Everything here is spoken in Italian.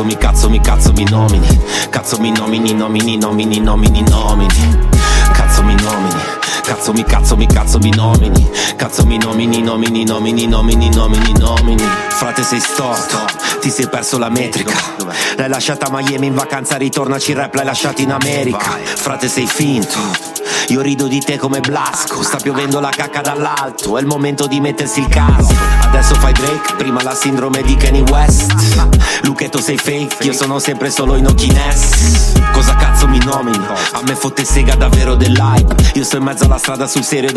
mi nomini. Cazzo mi nomini, nomini. Cazzo mi nomini. Cazzo mi nomini. Cazzo mi nomini. Frate sei storto, ti sei perso la metrica. L'hai lasciata a Miami in vacanza, ritornaci rap, l'hai lasciata in America. Frate sei finto, io rido di te come Blasco. Sta piovendo la cacca dall'alto, è il momento di mettersi il casco. Adesso fai Drake, prima la sindrome di Kanye West. Luchetto sei fake, io sono sempre solo in Okines. Cosa cazzo mi nomini? A me fotte sega davvero dell'hype. Io sto in mezzo alla strada sul serio